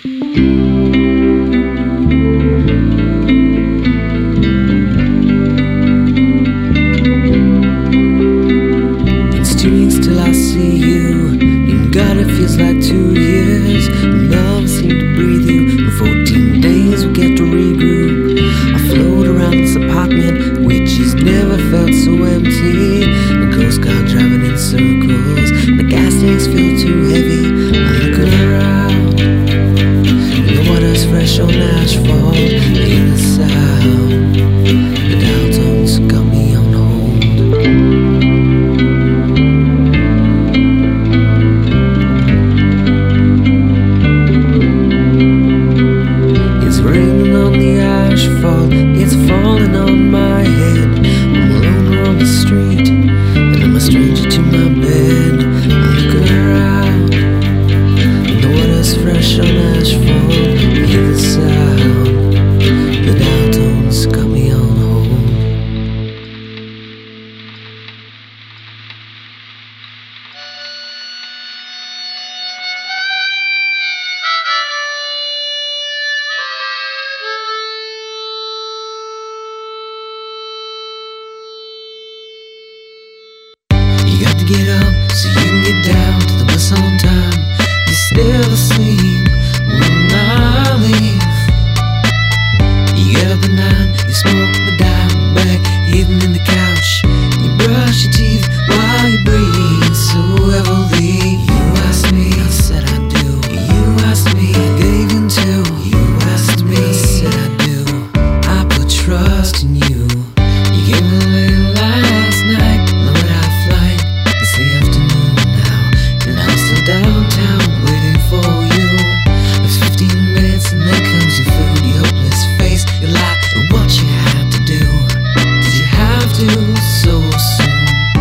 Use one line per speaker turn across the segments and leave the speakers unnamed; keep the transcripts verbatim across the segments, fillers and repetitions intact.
It's two weeks till I see you, and God, it feels like two years. Never seem to breathe you. In fourteen days we get to regroup. I float around this apartment, which has never felt so empty. The ghost car driving in circles, and the gas tanks feel too heavy. I look around, and the water's fresh on asphalt. In the sound, the downtown's got me on hold. It's raining on the asphalt, it's falling on my head. I'm alone on the street, and I'm a stranger to my bed. I look around, and the water's fresh on asphalt. I hear the sound, the downtown's got me on hold. You got to get up so you can get down to the bus on time. You're still asleep when I leave. You get up at nine, you smoke the dime back, hidden in the couch. You brush your teeth while you breathe so heavily. You asked me, I said I do. You asked me, I gave in to. You asked me, I said I do. I put trust in you. You gave me a little last night. Lowered our flight, it's the afternoon now, and I'm still downtown waiting for you. It's fifteen minutes and then comes your food. Your hopeless face, your lie, and what you had to do. Did you have to so soon?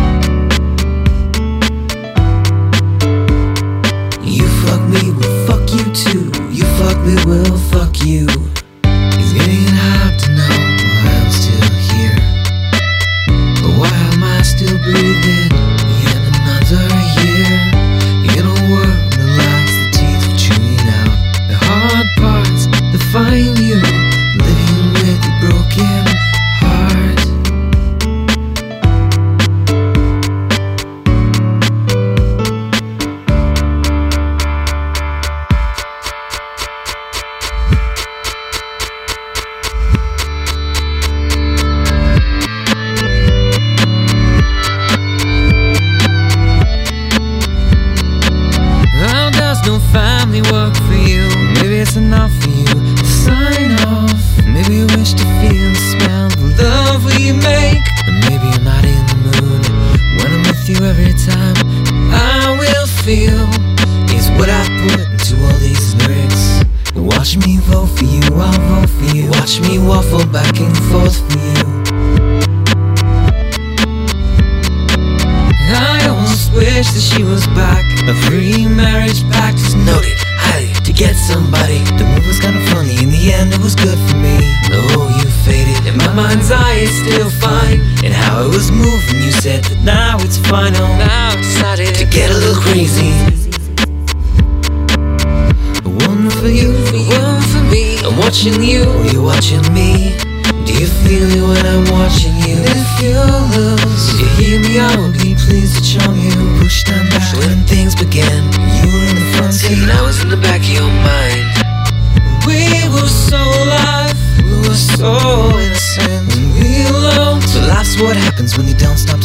You fuck me, well fuck you too. You fuck me, well fuck you. It's getting hard to know why I'm still here, but why am I still breathing? Yet another year in a world that lacks the teeth for chewing out the hard parts that find you living with a broken heart. How does no family work for you? Maybe it's enough for you to sign off. Maybe you wish to feel the smell, the love we make. And maybe you're not in the mood when I'm with you every time. I will feel is what I put into all these lyrics. Watch me vote for you, I'll vote for you. Watch me waffle back and forth for you. I almost wish that she was back. A free marriage pact is noted highly to get somebody. The move was kinda funny, in the end it was good for me. Oh, you faded, in my mind's eye it's still fine. And how it was moving, you said that now it's final. Now I decided to get a little crazy. One for you, one for me. I'm watching you, are you watching me? Do you feel it when I'm watching you? If you lose, you hear me out, be pleased to charm you. Push down back when things began. You were in the front seat and I was in the back of your mind. We were so alive, we were so innocent, and we loved. So life's what happens when you don't stop